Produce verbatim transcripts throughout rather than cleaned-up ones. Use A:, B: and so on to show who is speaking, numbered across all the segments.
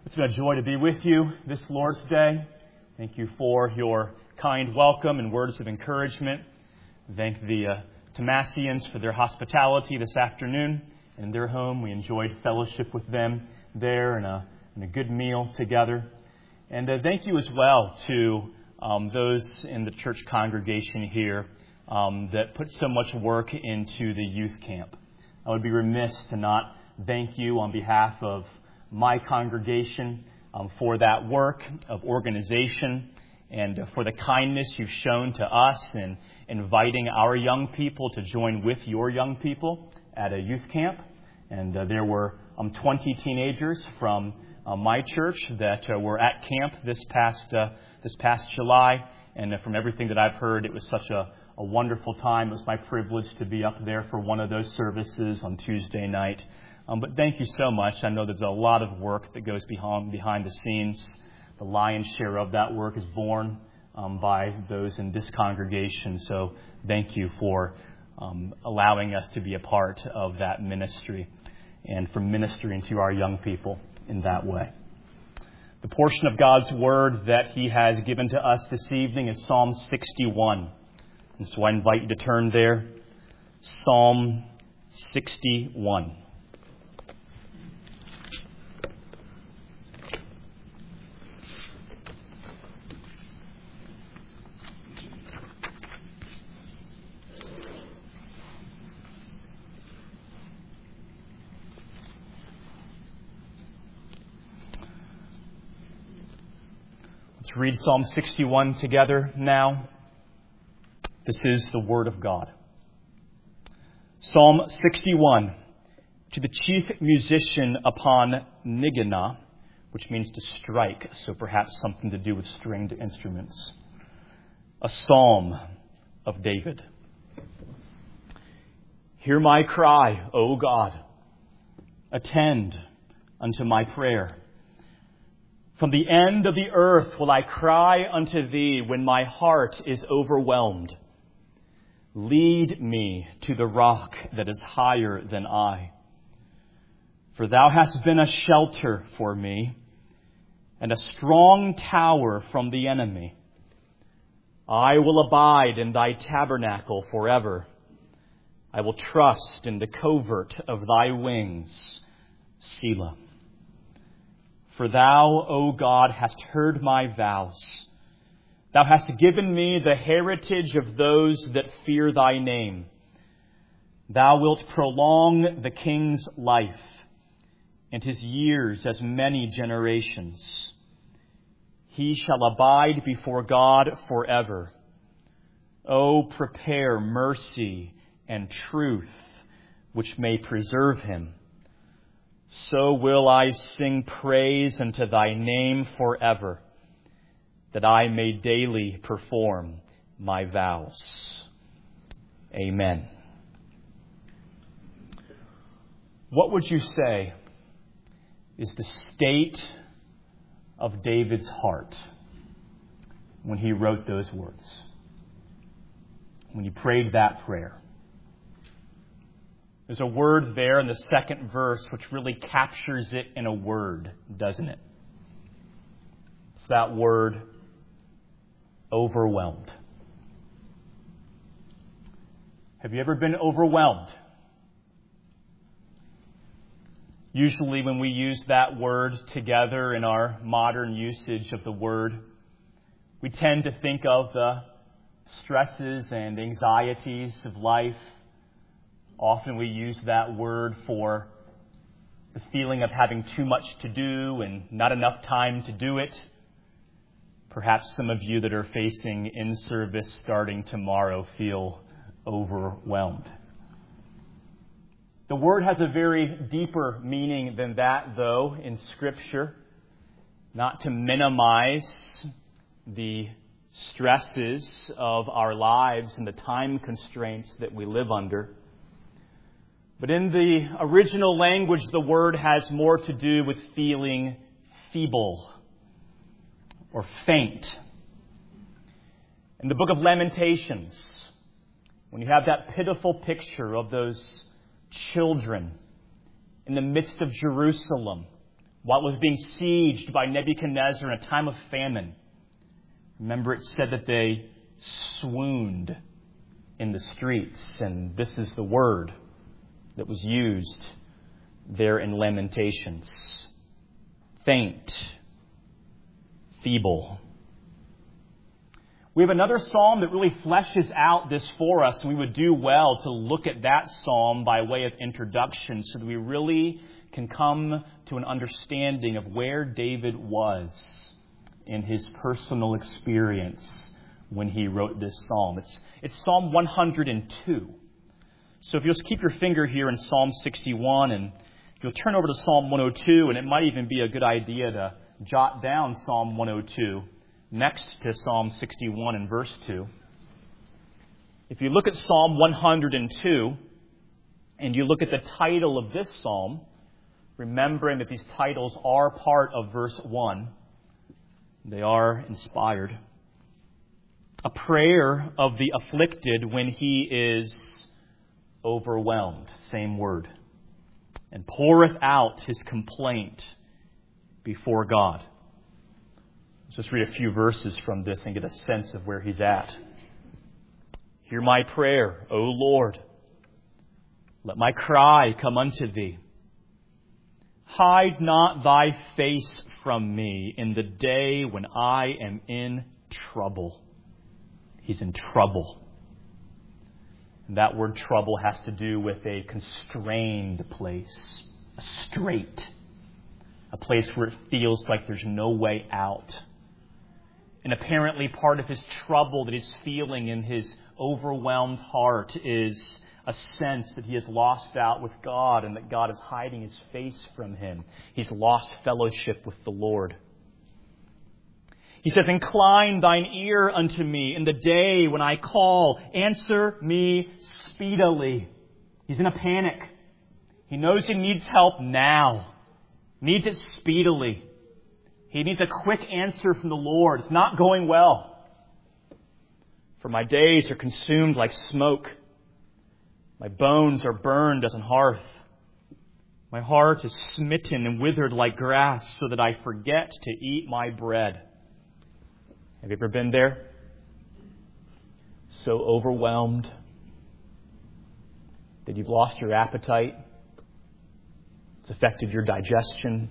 A: It's been a joy to be with you this Lord's Day. Thank you for your kind welcome and words of encouragement. Thank the uh, Tomasians for their hospitality this afternoon. In their home, we enjoyed fellowship with them there and a, and a good meal together. And uh, thank you as well to um, those in the church congregation here um, that put so much work into the youth camp. I would be remiss to not thank you on behalf of my congregation um, for that work of organization and uh, for the kindness you've shown to us in inviting our young people to join with your young people at a youth camp. And uh, there were um, twenty teenagers from uh, my church that uh, were at camp this past uh, this past July. And uh, from everything that I've heard, it was such a, a wonderful time. It was my privilege to be up there for one of those services on Tuesday night. Um, but thank you so much. I know there's a lot of work that goes behind, behind the scenes. The lion's share of that work is borne um, by those in this congregation. So thank you for um, allowing us to be a part of that ministry and for ministering to our young people in that way. The portion of God's Word that He has given to us this evening is Psalm sixty-one. And so I invite you to turn there. Psalm sixty-one. Let's read Psalm sixty-one together now. This is the Word of God. Psalm sixty-one. To the chief musician upon Nigana, which means to strike, so perhaps something to do with stringed instruments. A psalm of David. Hear my cry, O God. Attend unto my prayer. From the end of the earth will I cry unto thee when my heart is overwhelmed. Lead me to the rock that is higher than I. For thou hast been a shelter for me and a strong tower from the enemy. I will abide in thy tabernacle forever. I will trust in the covert of thy wings. Selah. For thou, O God, hast heard my vows. Thou hast given me the heritage of those that fear thy name. Thou wilt prolong the king's life, and his years as many generations. He shall abide before God forever. O prepare mercy and truth, which may preserve him. So will I sing praise unto thy name forever, that I may daily perform my vows. Amen. What would you say is the state of David's heart when he wrote those words? When he prayed that prayer? There's a word there in the second verse which really captures it in a word, doesn't it? It's that word, overwhelmed. Have you ever been overwhelmed? Usually when we use that word together in our modern usage of the word, we tend to think of the stresses and anxieties of life. Often we use that word for the feeling of having too much to do and not enough time to do it. Perhaps some of you that are facing in-service starting tomorrow feel overwhelmed. The word has a very deeper meaning than that, though, in Scripture. Not to minimize the stresses of our lives and the time constraints that we live under. But in the original language, the word has more to do with feeling feeble or faint. In the book of Lamentations, when you have that pitiful picture of those children in the midst of Jerusalem, while it was being sieged by Nebuchadnezzar in a time of famine. Remember, it said that they swooned in the streets, and this is the word that was used there in Lamentations. Faint, feeble. We have another psalm that really fleshes out this for us, and we would do well to look at that psalm by way of introduction so that we really can come to an understanding of where David was in his personal experience when he wrote this psalm. It's, it's Psalm one hundred two. So if you'll just keep your finger here in Psalm sixty-one, and you'll turn over to Psalm one oh two, and it might even be a good idea to jot down Psalm one oh two next to Psalm sixty-one in verse two. If you look at Psalm one hundred two, and you look at the title of this psalm, remembering that these titles are part of verse one, they are inspired. A prayer of the afflicted when he is overwhelmed, same word, and poureth out his complaint before God. Let's just read a few verses from this and get a sense of where he's at. Hear my prayer, O Lord. Let my cry come unto thee. Hide not thy face from me in the day when I am in trouble. He's in trouble. And that word trouble has to do with a constrained place, a strait, a place where it feels like there's no way out. And apparently part of his trouble that he's feeling in his overwhelmed heart is a sense that he has lost out with God and that God is hiding his face from him. He's lost fellowship with the Lord. He says, incline thine ear unto me in the day when I call. Answer me speedily. He's in a panic. He knows he needs help now. Needs it speedily. He needs a quick answer from the Lord. It's not going well. For my days are consumed like smoke. My bones are burned as an hearth. My heart is smitten and withered like grass, so that I forget to eat my bread. Have you ever been there? So overwhelmed that you've lost your appetite. It's affected your digestion.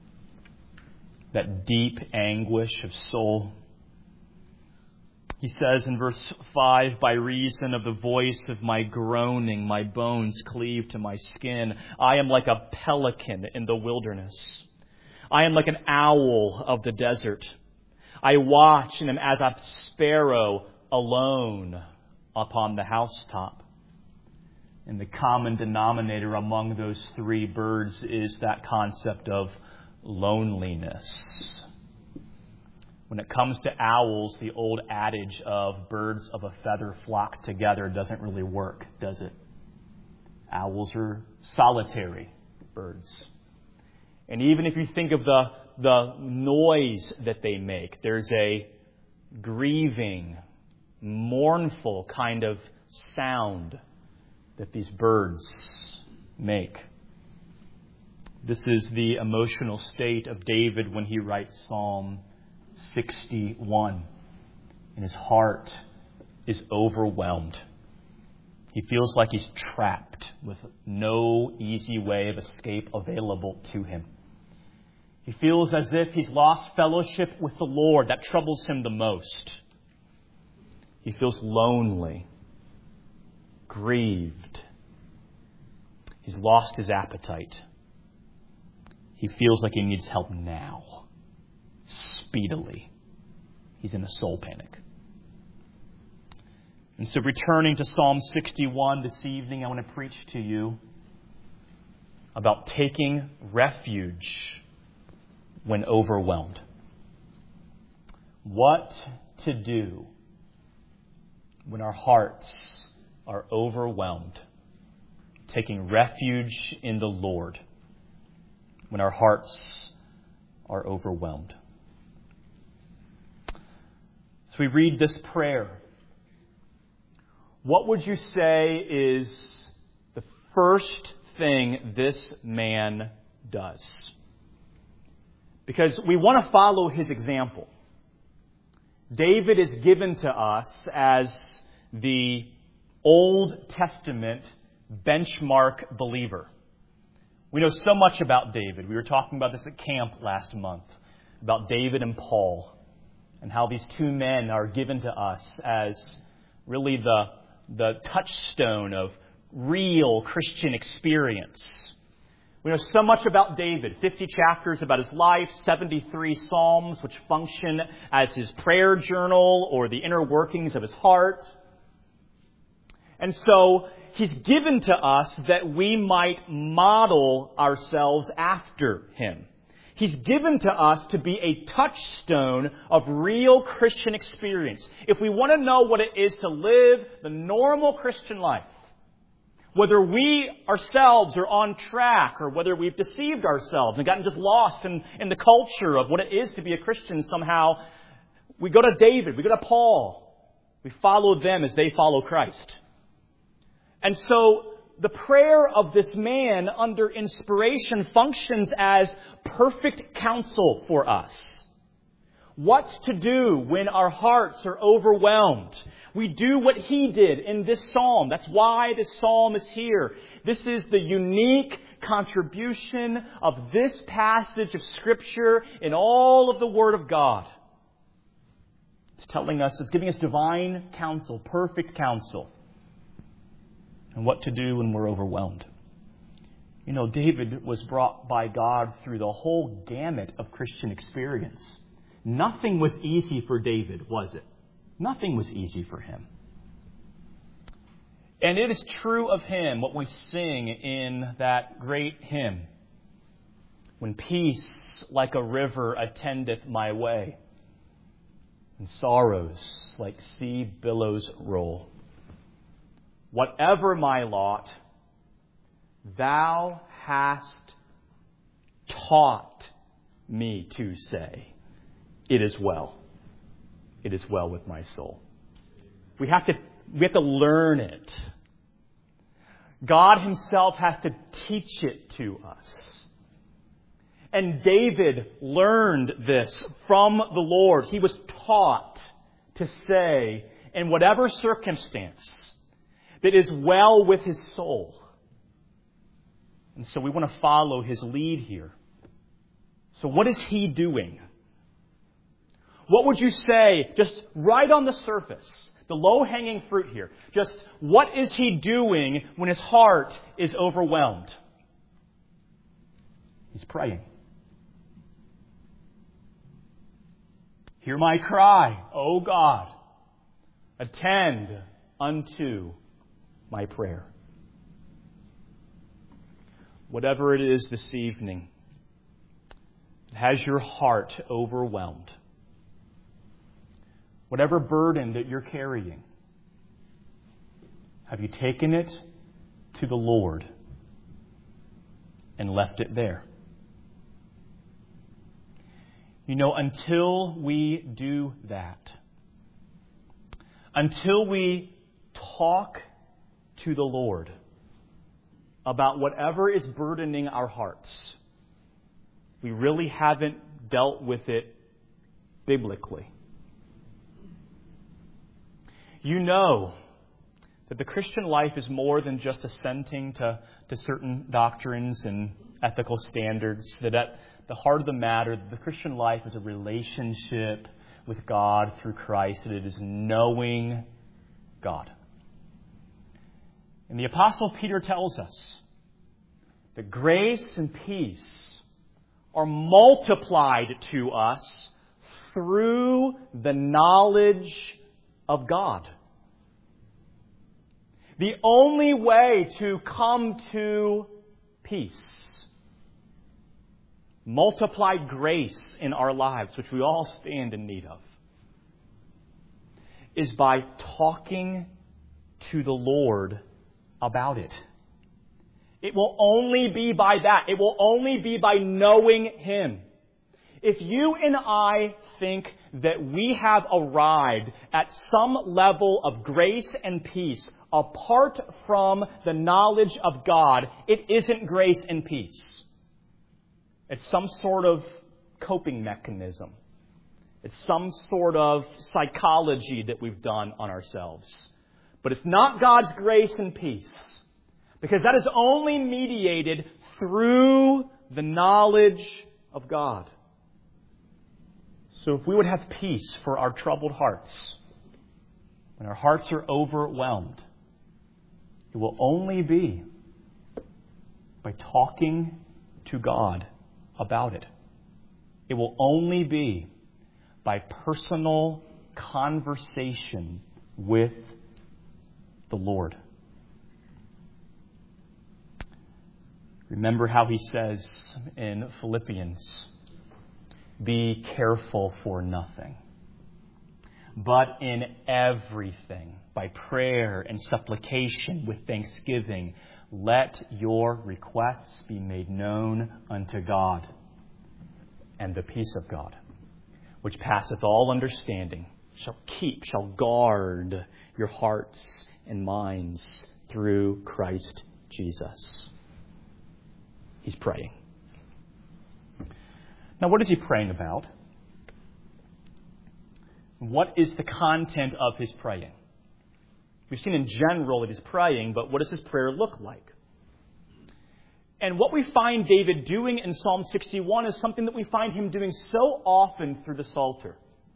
A: That deep anguish of soul. He says in verse five, by reason of the voice of my groaning, my bones cleave to my skin. I am like a pelican in the wilderness. I am like an owl of the desert. I watch and am as a sparrow alone upon the housetop. And the common denominator among those three birds is that concept of loneliness. When it comes to owls, the old adage of birds of a feather flock together doesn't really work, does it? Owls are solitary birds. And even if you think of the, the noise that they make, there's a grieving, mournful kind of sound that these birds make. This is the emotional state of David when he writes Psalm sixty-one. And his heart is overwhelmed. He feels like he's trapped with no easy way of escape available to him. He feels as if he's lost fellowship with the Lord. That troubles him the most. He feels lonely, grieved. He's lost his appetite. He feels like he needs help now. Speedily. He's in a soul panic. And so returning to Psalm sixty-one this evening, I want to preach to you about taking refuge when overwhelmed. What to do when our hearts are overwhelmed. Taking refuge in the Lord when our hearts are overwhelmed. As we read this prayer, what would you say is the first thing this man does? because we want to follow his example. David is given to us as the Old Testament benchmark believer. We know so much about David. We were talking about this at camp last month, about David and Paul, and how these two men are given to us as really the, the touchstone of real Christian experience. We know so much about David, fifty chapters about his life, seventy-three psalms which function as his prayer journal or the inner workings of his heart. And so he's given to us that we might model ourselves after him. He's given to us to be a touchstone of real Christian experience. If we want to know what it is to live the normal Christian life, whether we ourselves are on track or whether we've deceived ourselves and gotten just lost in, in the culture of what it is to be a Christian somehow, we go to David, we go to Paul. We follow them as they follow Christ. And so the prayer of this man under inspiration functions as perfect counsel for us. What to do when our hearts are overwhelmed. We do what he did in this psalm. That's why this psalm is here. This is the unique contribution of this passage of Scripture in all of the Word of God. It's telling us, it's giving us divine counsel, perfect counsel, and what to do when we're overwhelmed. You know, David was brought by God through the whole gamut of Christian experience. Nothing was easy for David, was it? Nothing was easy for him. And it is true of him, what we sing in that great hymn. When peace like a river attendeth my way, and sorrows like sea billows roll. Whatever my lot, thou hast taught me to say, it is well. It is well with my soul. We have to, we have to learn it. God himself has to teach it to us. And David learned this from the Lord. He was taught to say, in whatever circumstance, that is well with his soul. And so we want to follow his lead here. So what is he doing? What would you say, just right on the surface, the low-hanging fruit here, just what is he doing when his heart is overwhelmed? He's praying. Hear my cry, O God. Attend unto my prayer. Whatever it is this evening that has your heart overwhelmed, whatever burden that you're carrying, have you taken it to the Lord and left it there? You know, until we do that, until we talk to the Lord about whatever is burdening our hearts, we really haven't dealt with it biblically. You know that the Christian life is more than just assenting to, to certain doctrines and ethical standards. That at the heart of the matter, the Christian life is a relationship with God through Christ, and it is knowing God. And the Apostle Peter tells us that grace and peace are multiplied to us through the knowledge of God. The only way to come to peace, multiplied grace in our lives, which we all stand in need of, is by talking to the Lord about it. It will only be by that. It will only be by knowing Him. If you and I think that we have arrived at some level of grace and peace apart from the knowledge of God, it isn't grace and peace. It's some sort of coping mechanism. It's some sort of psychology that we've done on ourselves. But it's not God's grace and peace, because that is only mediated through the knowledge of God. So if we would have peace for our troubled hearts, when our hearts are overwhelmed, it will only be by talking to God about it. It will only be by personal conversation with the Lord. Remember how he says in Philippians, be careful for nothing, but in everything, by prayer and supplication with thanksgiving, let your requests be made known unto God. And the peace of God, which passeth all understanding, shall keep, shall guard your hearts and minds through Christ Jesus. He's praying. Now, what is he praying about? What is the content of his praying? We've seen in general that he's praying, but what does his prayer look like? And what we find David doing in Psalm sixty-one is something that we find him doing so often through the Psalter.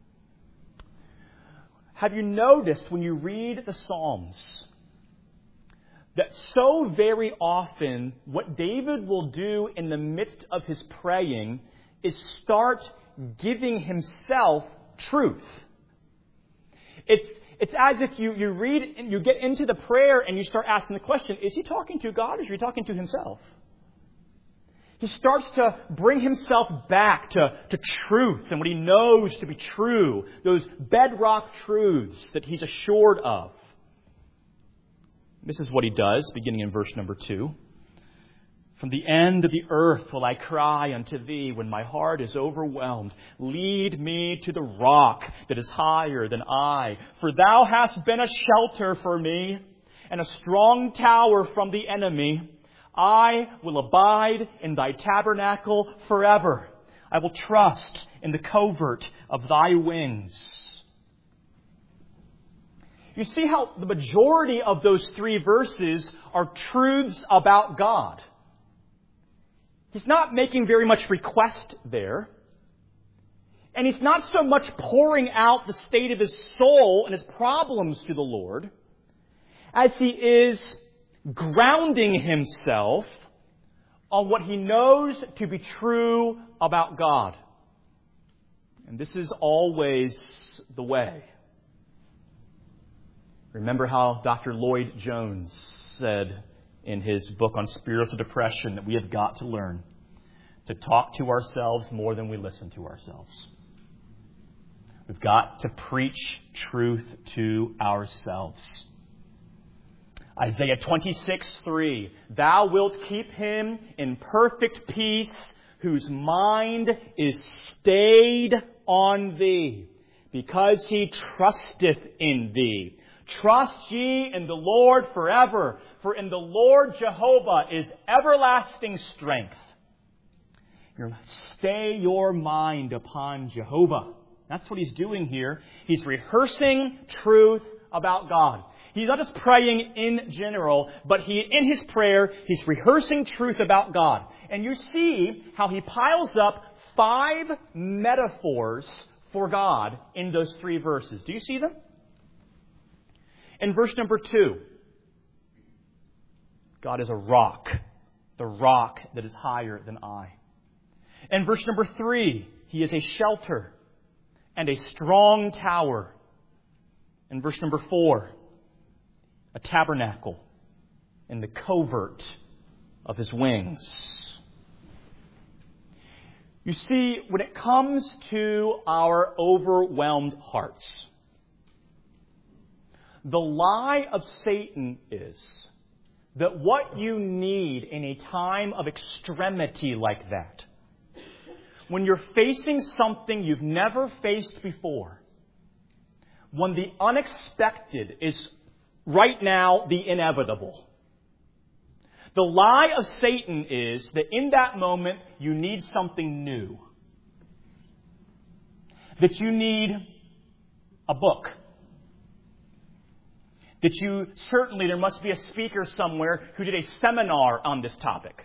A: Have you noticed when you read the Psalms that so very often what David will do in the midst of his praying is start giving himself truth? It's It's as if you, you read and you get into the prayer and you start asking the question, is he talking to God or is he talking to himself? He starts to bring himself back to, to truth and what he knows to be true, those bedrock truths that he's assured of. This is what he does, beginning in verse number two. From the end of the earth will I cry unto thee when my heart is overwhelmed. Lead me to the rock that is higher than I. For thou hast been a shelter for me and a strong tower from the enemy. I will abide in thy tabernacle forever. I will trust in the covert of thy wings. You see how the majority of those three verses are truths about God. He's not making very much request there. And he's not so much pouring out the state of his soul and his problems to the Lord, as he is grounding himself on what he knows to be true about God. And this is always the way. Remember how Doctor Lloyd Jones said in his book on spiritual depression that we have got to learn to talk to ourselves more than we listen to ourselves. We've got to preach truth to ourselves. Isaiah twenty-six three, thou wilt keep him in perfect peace, whose mind is stayed on thee, because he trusteth in thee. Trust ye in the Lord forever, for in the Lord Jehovah is everlasting strength. Stay your mind upon Jehovah. That's what he's doing here. He's rehearsing truth about God. He's not just praying in general, but he, in his prayer, he's rehearsing truth about God. And you see how he piles up five metaphors for God in those three verses. Do you see them? In verse number two, God is a rock, the rock that is higher than I. In verse number three, he is a shelter and a strong tower. In verse number four, a tabernacle in the covert of his wings. You see, when it comes to our overwhelmed hearts, the lie of Satan is that what you need in a time of extremity like that, when you're facing something you've never faced before, when the unexpected is right now the inevitable, the lie of Satan is that in that moment you need something new. that you need a book. That you, certainly there must be a speaker somewhere who did a seminar on this topic.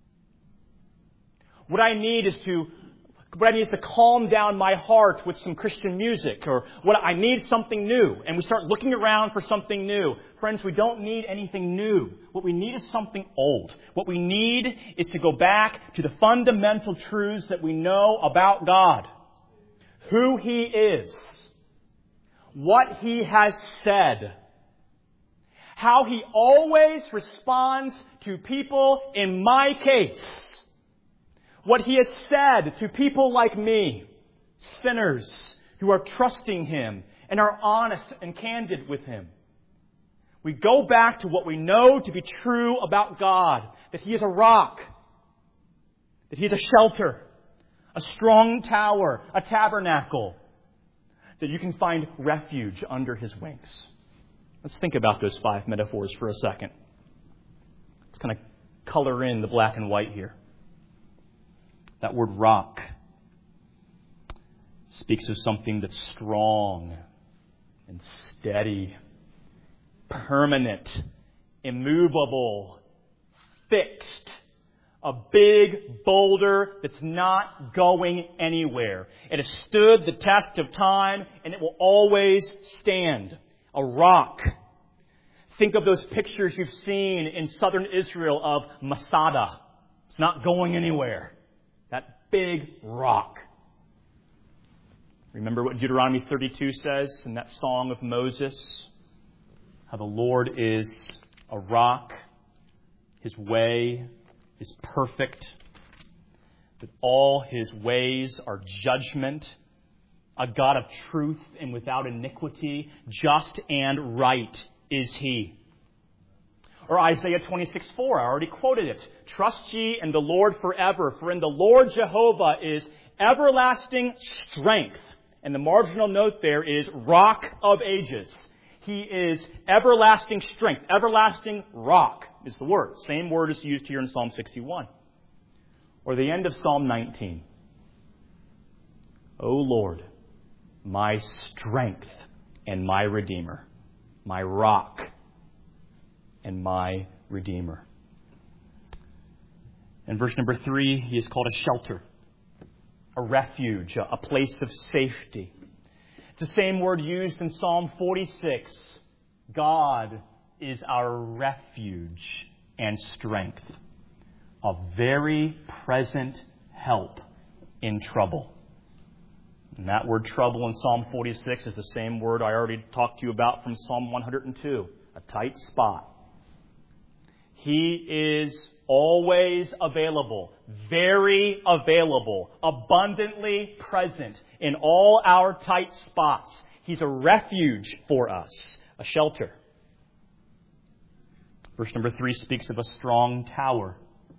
A: What I need is to, what I need is to calm down my heart with some Christian music, or what I need something new. And we start looking around for something new. Friends, we don't need anything new. What we need is something old. What we need is to go back to the fundamental truths that we know about God. Who He is. What He has said. How He always responds to people in my case. What He has said to people like me, sinners who are trusting Him and are honest and candid with Him. We go back to what we know to be true about God, that He is a rock, that He is a shelter, a strong tower, a tabernacle, that you can find refuge under His wings. Let's think about those five metaphors for a second. Let's kind of color in the black and white here. That word rock speaks of something that's strong and steady, permanent, immovable, fixed. A big boulder that's not going anywhere. It has stood the test of time and it will always stand. A rock. Think of those pictures you've seen in southern Israel of Masada. It's not going anywhere. That big rock. Remember what Deuteronomy thirty-two says in that song of Moses? How the Lord is a rock. His way is perfect. That all His ways are judgment. A God of truth and without iniquity. Just and right is He. Or Isaiah twenty-six four, I already quoted it. Trust ye in the Lord forever, for in the Lord Jehovah is everlasting strength. And the marginal note there is rock of ages. He is everlasting strength. Everlasting rock is the word. Same word is used here in Psalm sixty-one. Or the end of Psalm nineteen. O Lord, my strength and my Redeemer, my rock and my Redeemer. In verse number three, He is called a shelter, a refuge, a place of safety. It's the same word used in Psalm forty-six. God is our refuge and strength, a very present help in trouble. And that word trouble in Psalm forty-six is the same word I already talked to you about from Psalm one hundred two, a tight spot. He is always available, very available, abundantly present in all our tight spots. He's a refuge for us, a shelter. Verse number three speaks of a strong tower.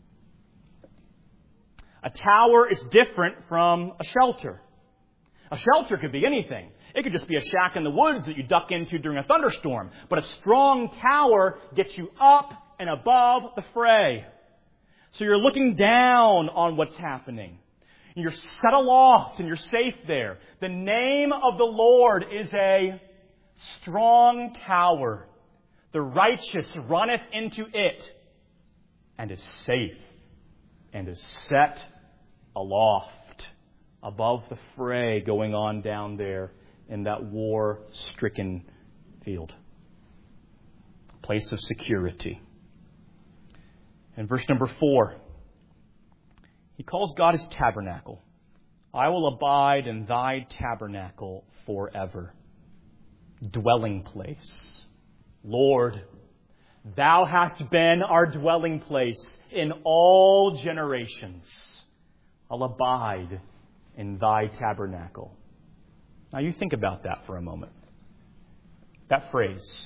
A: A tower is different from a shelter. A shelter could be anything. It could just be a shack in the woods that you duck into during a thunderstorm. But a strong tower gets you up and above the fray. So you're looking down on what's happening. And you're set aloft and you're safe there. The name of the Lord is a strong tower. The righteous runneth into it and is safe and is set aloft above the fray going on down there in that war-stricken field. Place of security. In verse number four, He calls God His tabernacle. I will abide in thy tabernacle forever. Dwelling place. Lord, thou hast been our dwelling place in all generations. I'll abide in thy tabernacle. Now you think about that for a moment. That phrase,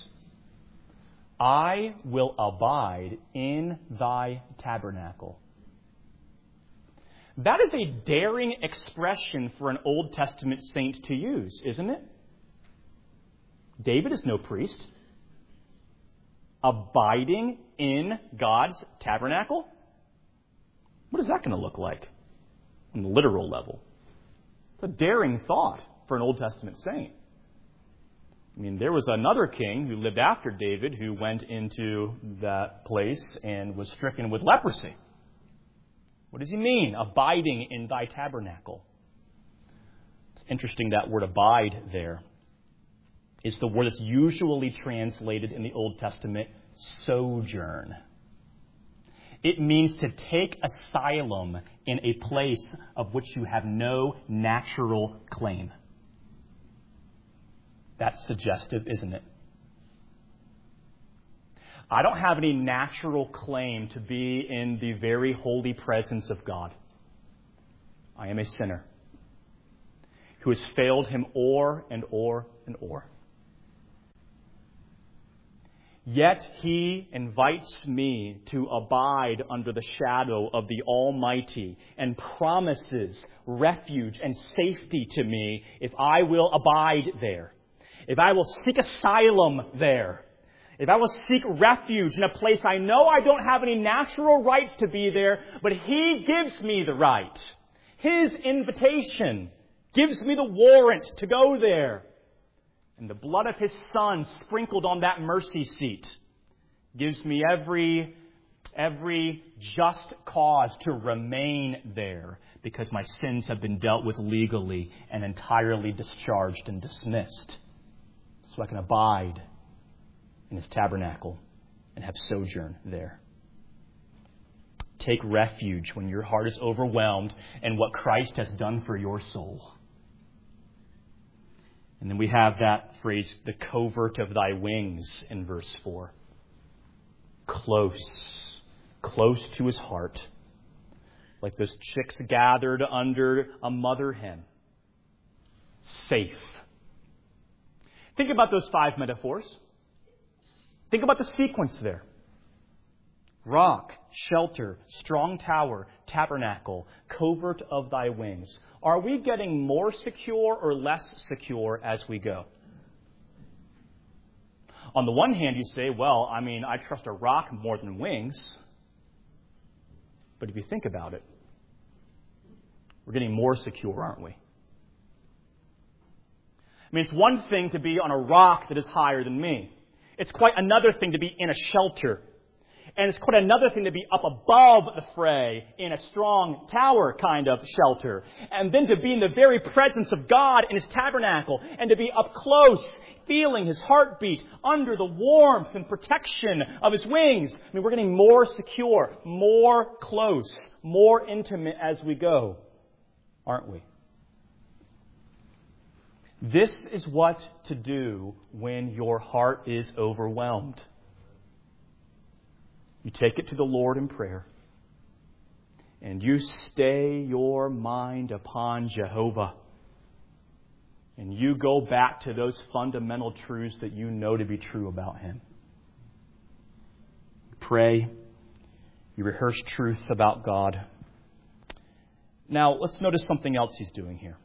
A: I will abide in thy tabernacle. That is a daring expression for an Old Testament saint to use, isn't it? David is no priest. Abiding in God's tabernacle? What is that going to look like on the literal level? It's a daring thought. for an Old Testament saint. I mean, there was another king who lived after David who went into that place and was stricken with leprosy. What does he mean, abiding in thy tabernacle? It's interesting that word abide there is the word that's usually translated in the Old Testament sojourn. It means to take asylum in a place of which you have no natural claim. That's suggestive, isn't it? I don't have any natural claim to be in the very holy presence of God. I am a sinner who has failed him o'er and o'er and o'er. Yet he invites me to abide under the shadow of the Almighty and promises refuge and safety to me if I will abide there. If I will seek asylum there. If I will seek refuge in a place I know I don't have any natural rights to be there, but He gives me the right. His invitation gives me the warrant to go there. And the blood of His Son sprinkled on that mercy seat gives me every, every just cause to remain there because my sins have been dealt with legally and entirely discharged and dismissed. So I can abide in His tabernacle and have sojourn there. Take refuge when your heart is overwhelmed in what Christ has done for your soul. And then we have that phrase, the covert of thy wings, in verse four. Close, close to His heart, like those chicks gathered under a mother hen. Safe. Think about those five metaphors. Think about the sequence there. Rock, shelter, strong tower, tabernacle, covert of thy wings. Are we getting more secure or less secure as we go? On the one hand, you say, well, I mean, I trust a rock more than wings. But if you think about it, we're getting more secure, aren't we? I mean, it's one thing to be on a rock that is higher than me. It's quite another thing to be in a shelter. And it's quite another thing to be up above the fray in a strong tower kind of shelter. And then to be in the very presence of God in His tabernacle. And to be up close, feeling His heartbeat under the warmth and protection of His wings. I mean, we're getting more secure, more close, more intimate as we go, aren't we? This is what to do when your heart is overwhelmed. You take it to the Lord in prayer. And you stay your mind upon Jehovah. And you go back to those fundamental truths that you know to be true about Him. Pray. You rehearse truth about God. Now, let's notice something else He's doing here.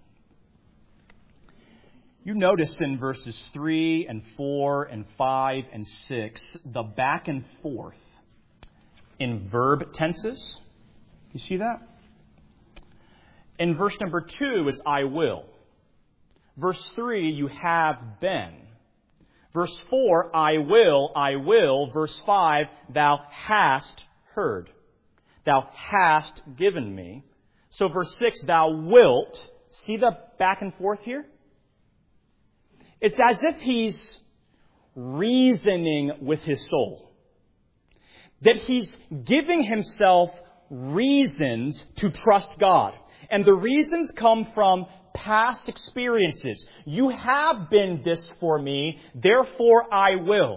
A: You notice in verses three and four and five and six, the back and forth in verb tenses. You see that? In verse number two, it's I will. Verse three, you have been. Verse four, I will, I will. Verse five, thou hast heard. Thou hast given me. So verse six, thou wilt. See the back and forth here? It's as if he's reasoning with his soul. That he's giving himself reasons to trust God. And the reasons come from past experiences. You have been this for me, therefore I will.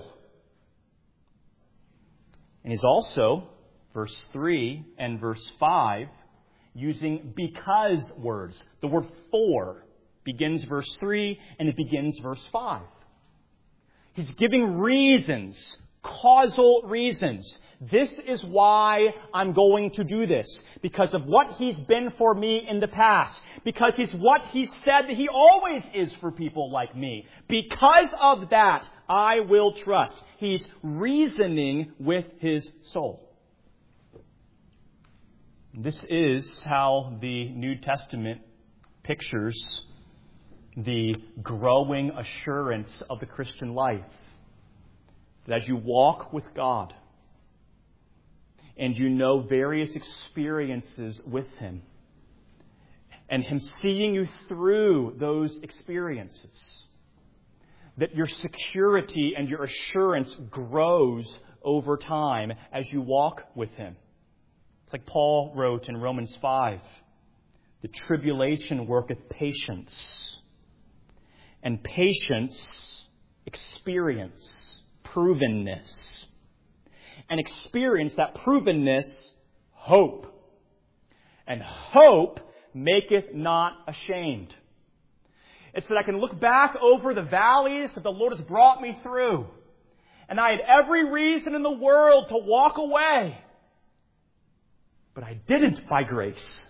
A: And he's also, verse three and verse five, using because words. The word for begins verse three and it begins verse five. He's giving reasons, causal reasons. This is why I'm going to do this. Because of what He's been for me in the past. Because He's what He said that He always is for people like me. Because of that, I will trust. He's reasoning with his soul. This is how the New Testament pictures the growing assurance of the Christian life. That as you walk with God and you know various experiences with Him, and Him seeing you through those experiences, that your security and your assurance grows over time as you walk with Him. It's like Paul wrote in Romans five, the tribulation worketh patience, and patience, experience, provenness, and experience, that provenness, hope. And hope maketh not ashamed. It's that I can look back over the valleys that the Lord has brought me through, and I had every reason in the world to walk away, but I didn't by grace.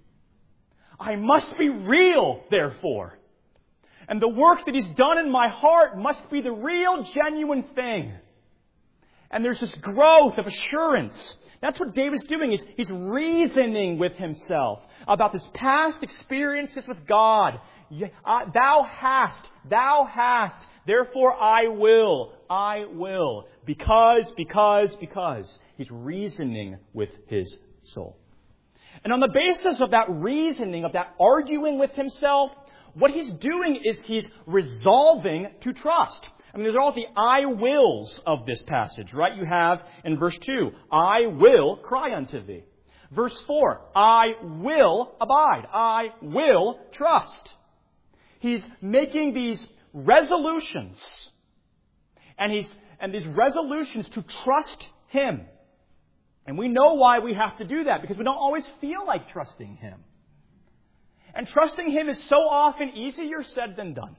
A: I must be real, therefore. And the work that He's done in my heart must be the real, genuine thing. And there's this growth of assurance. That's what David's doing. He's, he's reasoning with himself about his past experiences with God. Thou hast, thou hast, therefore I will, I will. Because, because, because. He's reasoning with his soul. And on the basis of that reasoning, of that arguing with himself, what he's doing is he's resolving to trust. I mean, these are all the I wills of this passage, right? You have in verse two, I will cry unto thee. Verse four, I will abide. I will trust. He's making these resolutions. And he's and these resolutions to trust Him. And we know why we have to do that, because we don't always feel like trusting Him. And trusting Him is so often easier said than done.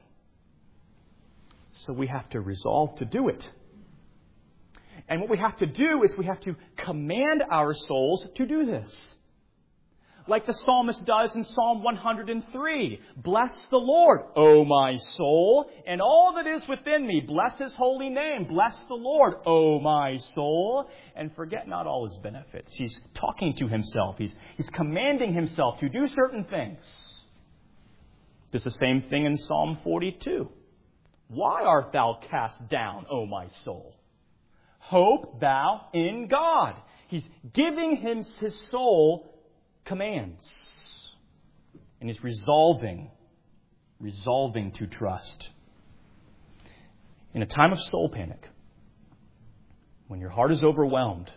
A: So we have to resolve to do it. And what we have to do is we have to command our souls to do this. Like the psalmist does in Psalm one hundred three. Bless the Lord, O my soul, and all that is within me. Bless His holy name. Bless the Lord, O my soul, and forget not all His benefits. He's talking to himself. He's, he's commanding himself to do certain things. There's the same thing in Psalm forty-two. Why art thou cast down, O my soul? Hope thou in God. He's giving him his soul commands. And he's resolving, resolving to trust. In a time of soul panic, when your heart is overwhelmed,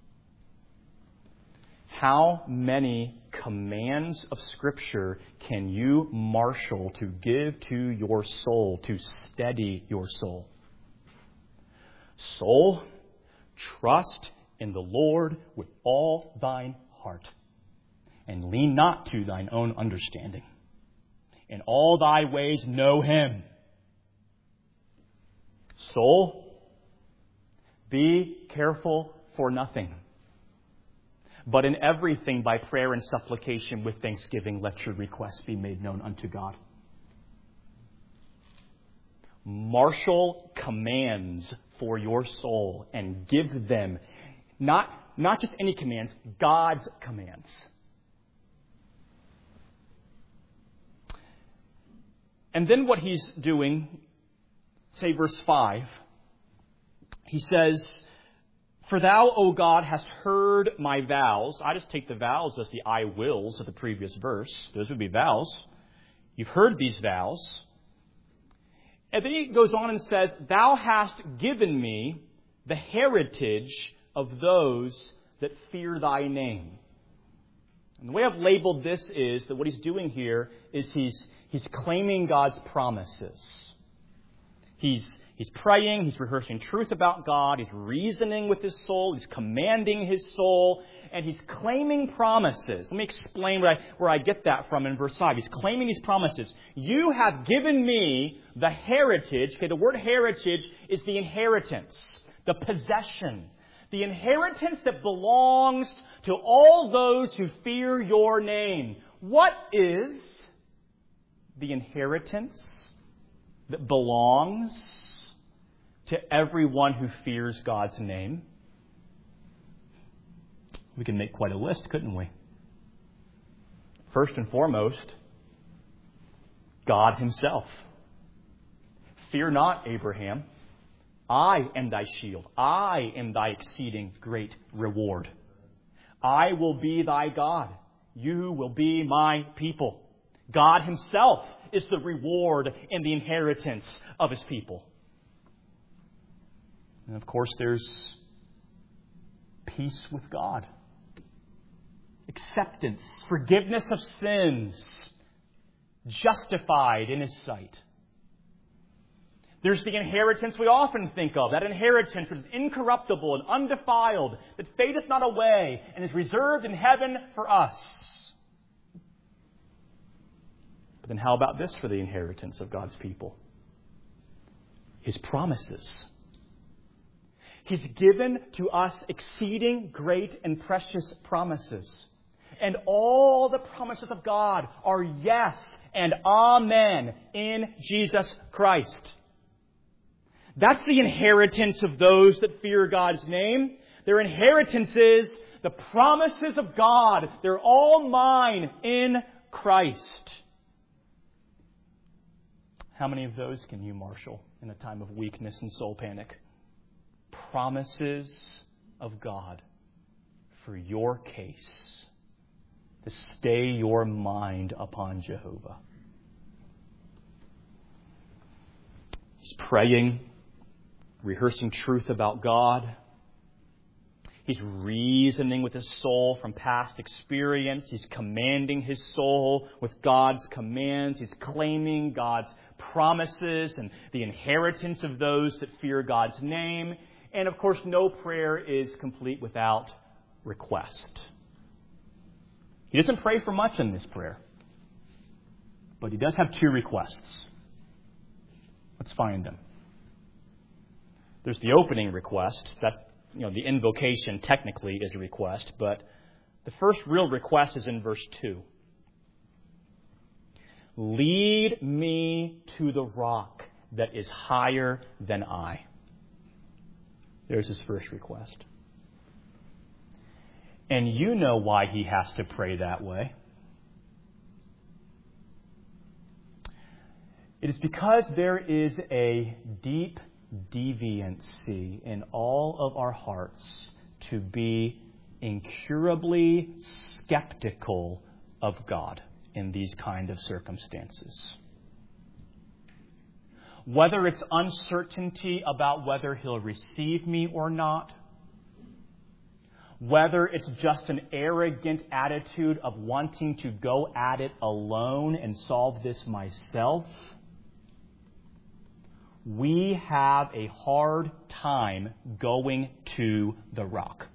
A: how many commands of Scripture can you marshal to give to your soul, to steady your soul? Soul, trust in the Lord with all thine heart, and lean not to thine own understanding. In all thy ways know Him. Soul, be careful for nothing, but in everything by prayer and supplication with thanksgiving let your requests be made known unto God. Marshal commands for your soul and give them, not, not just any commands, God's commands. And then what he's doing, say verse five, he says, for thou, O God, hast heard my vows. I just take the vows as the I wills of the previous verse. Those would be vows. You've heard these vows. And then he goes on and says, thou hast given me the heritage of those that fear thy name. And the way I've labeled this is that what he's doing here is he's he's claiming God's promises. He's He's praying, he's rehearsing truth about God, he's reasoning with his soul, he's commanding his soul, and he's claiming promises. Let me explain where I, where I get that from in verse five. He's claiming these promises. You have given me the heritage. Okay, the word heritage is the inheritance, the possession, the inheritance that belongs to all those who fear your name. What is the inheritance that belongs to everyone who fears God's name? We can make quite a list, couldn't we? First and foremost, God himself. Fear not, Abraham. I am thy shield. I am thy exceeding great reward. I will be thy God. You will be my people. God himself is the reward and the inheritance of his people. And of course, there's peace with God. Acceptance, forgiveness of sins, justified in his sight. There's the inheritance we often think of, that inheritance which is incorruptible and undefiled, that fadeth not away, and is reserved in heaven for us. But then how about this for the inheritance of God's people? His promises. He's given to us exceeding great and precious promises. And all the promises of God are yes and amen in Jesus Christ. That's the inheritance of those that fear God's name. Their inheritance is the promises of God. They're all mine in Christ. How many of those can you marshal in a time of weakness and soul panic? Promises of God for your case, to stay your mind upon Jehovah. He's praying, rehearsing truth about God. He's reasoning with his soul from past experience. He's commanding his soul with God's commands. He's claiming God's promises and the inheritance of those that fear God's name. And of course, no prayer is complete without request. He doesn't pray for much in this prayer, but he does have two requests. Let's find them. There's the opening request. That's, you know, the invocation technically is a request, but the first real request is in verse two. Lead me to the rock that is higher than I. There's his first request. And you know why he has to pray that way. It is because there is a deep deviancy in all of our hearts to be incurably skeptical of God in these kind of circumstances. Whether it's uncertainty about whether he'll receive me or not, whether it's just an arrogant attitude of wanting to go at it alone and solve this myself, we have a hard time going to the rock.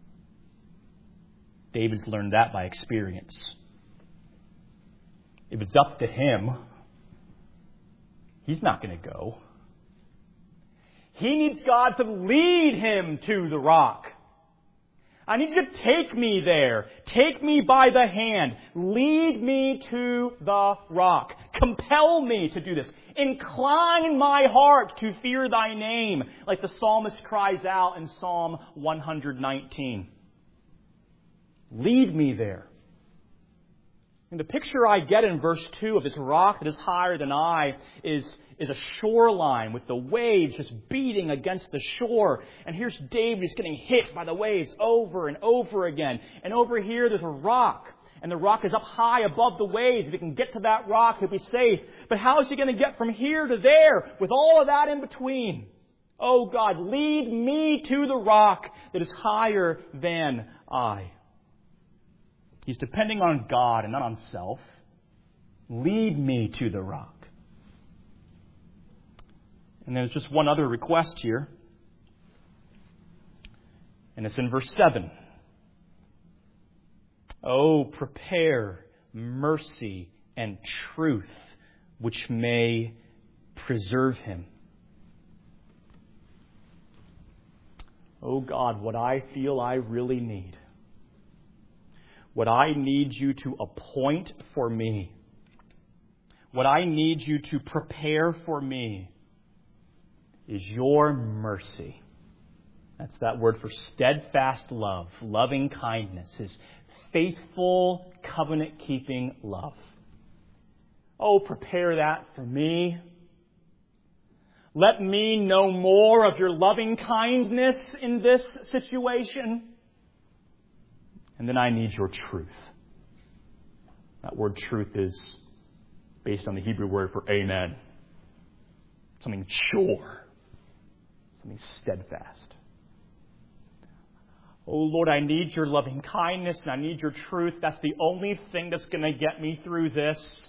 A: David's learned that by experience. If it's up to him, he's not going to go. He needs God to lead him to the rock. I need you to take me there. Take me by the hand. Lead me to the rock. Compel me to do this. Incline my heart to fear thy name, like the psalmist cries out in Psalm one nineteen. Lead me there. And the picture I get in verse two of this rock that is higher than I is, is a shoreline with the waves just beating against the shore. And here's David who's getting hit by the waves over and over again. And over here there's a rock. And the rock is up high above the waves. If he can get to that rock, he'll be safe. But how is he going to get from here to there with all of that in between? Oh God, lead me to the rock that is higher than I. He's depending on God and not on self. Lead me to the rock. And there's just one other request here. And it's in verse seven. Oh, prepare mercy and truth, which may preserve him. Oh God, what I feel I really need. What I need you to appoint for me. What I need you to prepare for me is your mercy. That's that word for steadfast love, loving kindness, is faithful, covenant-keeping love. Oh, prepare that for me. Let me know more of your loving kindness in this situation. And then I need your truth. That word truth is based on the Hebrew word for amen. Something sure. Something steadfast. Oh Lord, I need your loving kindness and I need your truth. That's the only thing that's going to get me through this.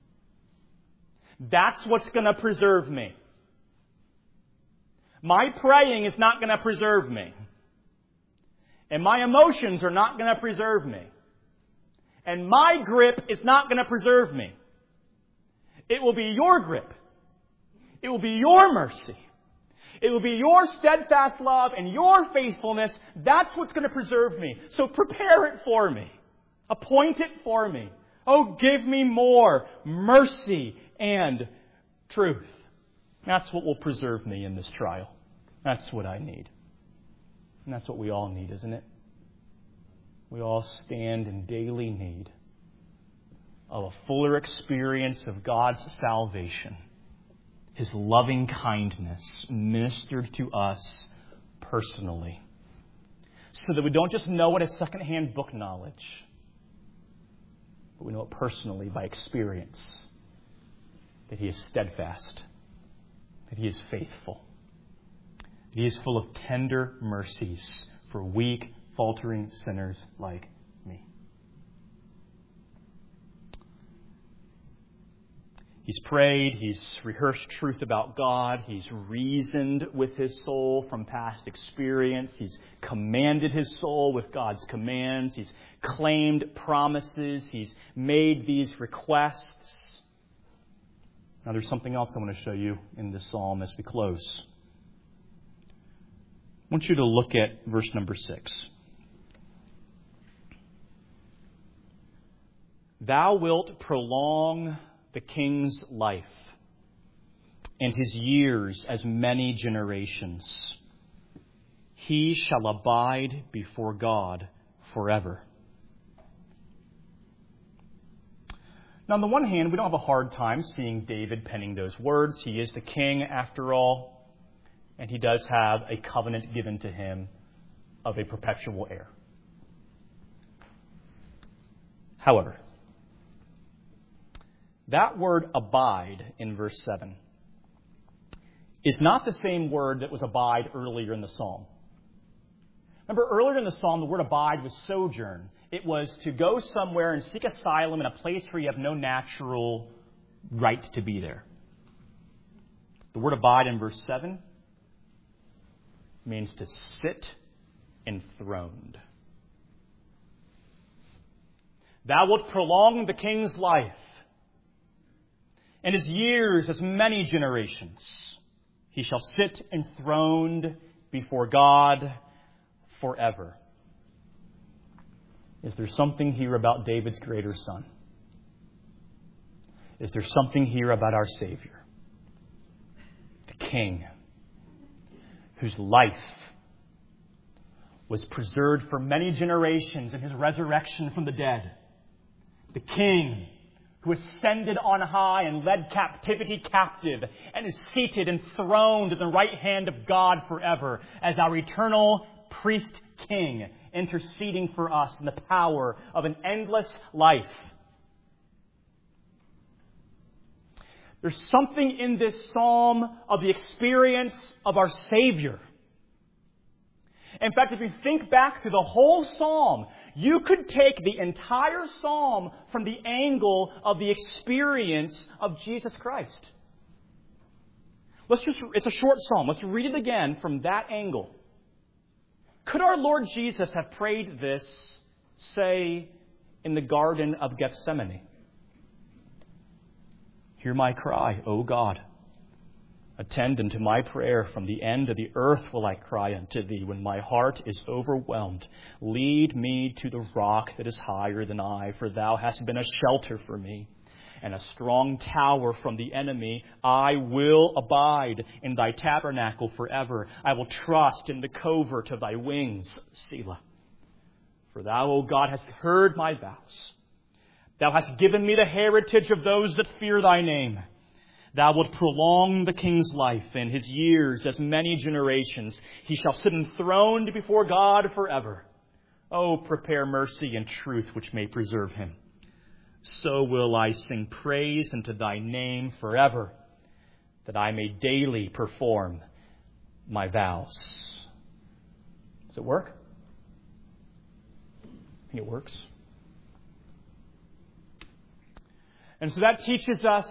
A: That's what's going to preserve me. My praying is not going to preserve me. And my emotions are not going to preserve me. And my grip is not going to preserve me. It will be your grip. It will be your mercy. It will be your steadfast love and your faithfulness. That's what's going to preserve me. So prepare it for me. Appoint it for me. Oh, give me more mercy and truth. That's what will preserve me in this trial. That's what I need. And that's what we all need, isn't it? We all stand in daily need of a fuller experience of God's salvation. His loving kindness ministered to us personally. So that we don't just know it as secondhand book knowledge, but we know it personally by experience. That He is steadfast. That He is faithful. That He is full of tender mercies for weak, faltering sinners like me. He's prayed, he's rehearsed truth about God, he's reasoned with his soul from past experience, he's commanded his soul with God's commands, he's claimed promises, he's made these requests. Now there's something else I want to show you in this psalm as we close. I want you to look at verse number six. Thou wilt prolong the king's life, and his years as many generations. He shall abide before God forever. Now, on the one hand, we don't have a hard time seeing David penning those words. He is the king, after all, and he does have a covenant given to him of a perpetual heir. However, that word abide in verse seven is not the same word that was abide earlier in the psalm. Remember, earlier in the psalm, the word abide was sojourn. It was to go somewhere and seek asylum in a place where you have no natural right to be there. The word abide in verse seven means to sit enthroned. Thou wilt prolong the king's life, and his years as many generations. He shall sit enthroned before God forever. Is there something here about David's greater son? Is there something here about our Savior? The King, whose life was preserved for many generations in his resurrection from the dead. The King who ascended on high and led captivity captive and is seated enthroned at the right hand of God forever as our eternal priest king, interceding for us in the power of an endless life. There's something in this psalm of the experience of our Savior. In fact, if you think back through the whole psalm, you could take the entire psalm from the angle of the experience of Jesus Christ. Let's just, it's a short psalm. Let's read it again from that angle. Could our Lord Jesus have prayed this, say, in the Garden of Gethsemane? Hear my cry, O God. Attend unto my prayer. From the end of the earth will I cry unto thee when my heart is overwhelmed. Lead me to the rock that is higher than I, for thou hast been a shelter for me and a strong tower from the enemy. I will abide in thy tabernacle forever. I will trust in the covert of thy wings, Selah. For thou, O God, hast heard my vows. Thou hast given me the heritage of those that fear thy name. Thou wilt prolong the king's life, and his years as many generations. He shall sit enthroned before God forever. Oh, prepare mercy and truth which may preserve him. So will I sing praise unto thy name forever, that I may daily perform my vows. Does it work? I think it works. And so that teaches us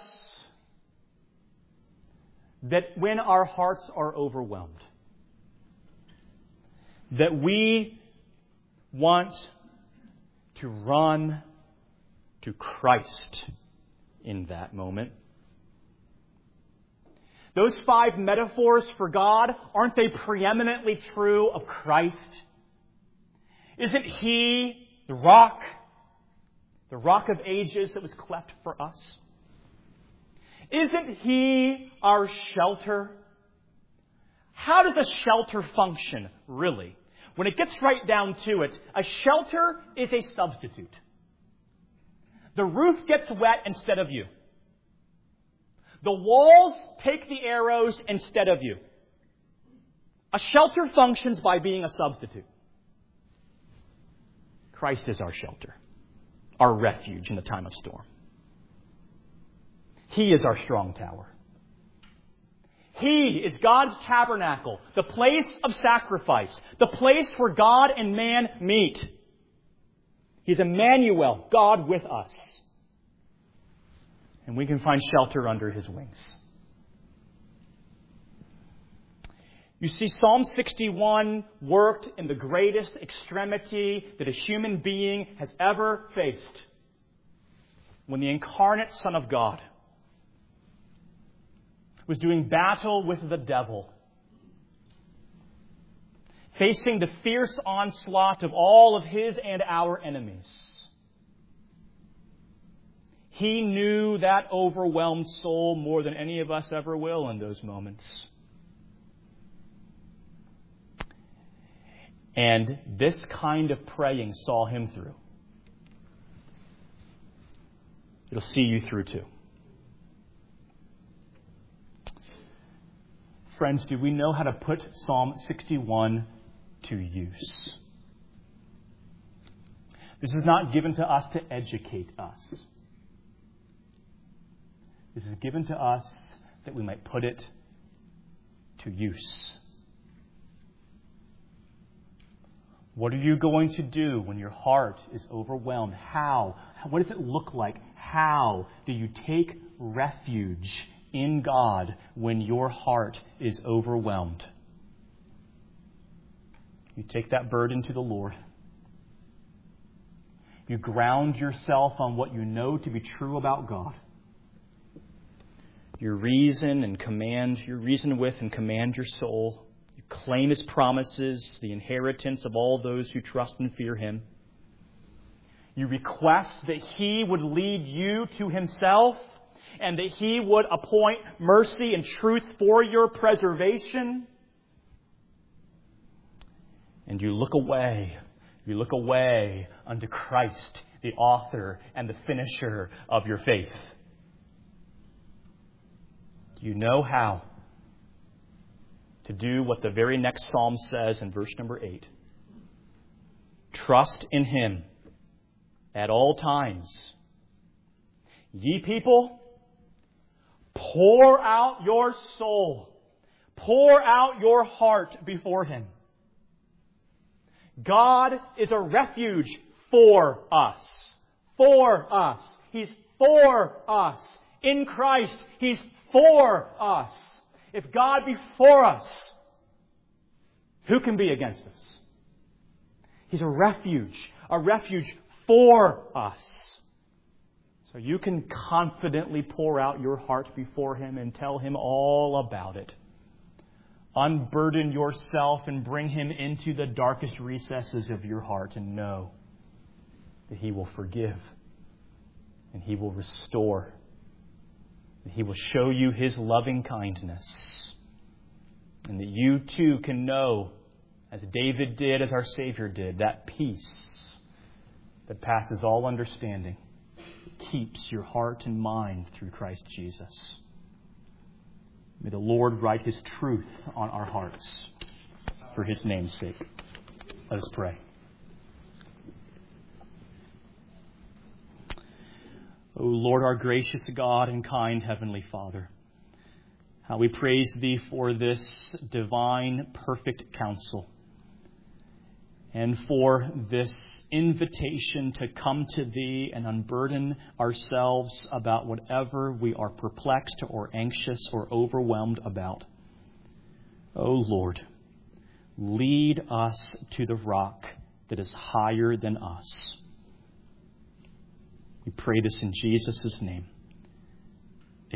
A: that when our hearts are overwhelmed, that we want to run to Christ in that moment. Those five metaphors for God, aren't they preeminently true of Christ? Isn't He the rock, the rock of ages that was cleft for us? Isn't He our shelter? How does a shelter function, really? When it gets right down to it, a shelter is a substitute. The roof gets wet instead of you. The walls take the arrows instead of you. A shelter functions by being a substitute. Christ is our shelter, our refuge in the time of storm. He is our strong tower. He is God's tabernacle, the place of sacrifice, the place where God and man meet. He's Emmanuel, God with us. And we can find shelter under His wings. You see, Psalm sixty-one worked in the greatest extremity that a human being has ever faced. When the incarnate Son of God was doing battle with the devil, facing the fierce onslaught of all of his and our enemies. He knew that overwhelmed soul more than any of us ever will in those moments. And this kind of praying saw him through. It'll see you through too. Friends, do we know how to put Psalm sixty-one to use? This is not given to us to educate us. This is given to us that we might put it to use. What are you going to do when your heart is overwhelmed? How? What does it look like? How do you take refuge in God when your heart is overwhelmed? You take that burden to the Lord. You ground yourself on what you know to be true about God. You reason and command, you reason with and command your soul. You claim His promises, the inheritance of all those who trust and fear Him. You request that He would lead you to Himself and that He would appoint mercy and truth for your preservation. And you look away, you look away unto Christ, the author and the finisher of your faith. You know how to do what the very next psalm says in verse number eight. Trust in Him at all times. Ye people, pour out your soul. Pour out your heart before Him. God is a refuge for us. For us. He's for us. In Christ, He's for us. If God be for us, who can be against us? He's a refuge, a refuge for us. So you can confidently pour out your heart before Him and tell Him all about it. Unburden yourself and bring Him into the darkest recesses of your heart and know that He will forgive and He will restore. That He will show you His loving kindness. And that you too can know, as David did, as our Savior did, that peace that passes all understanding keeps your heart and mind through Christ Jesus. May the Lord write His truth on our hearts for His name's sake. Let us pray. O Lord, our gracious God and kind Heavenly Father, how we praise Thee for this divine, perfect counsel, and for this invitation to come to Thee and unburden ourselves about whatever we are perplexed or anxious or overwhelmed about. O Lord, lead us to the rock that is higher than us. We pray this in Jesus' name.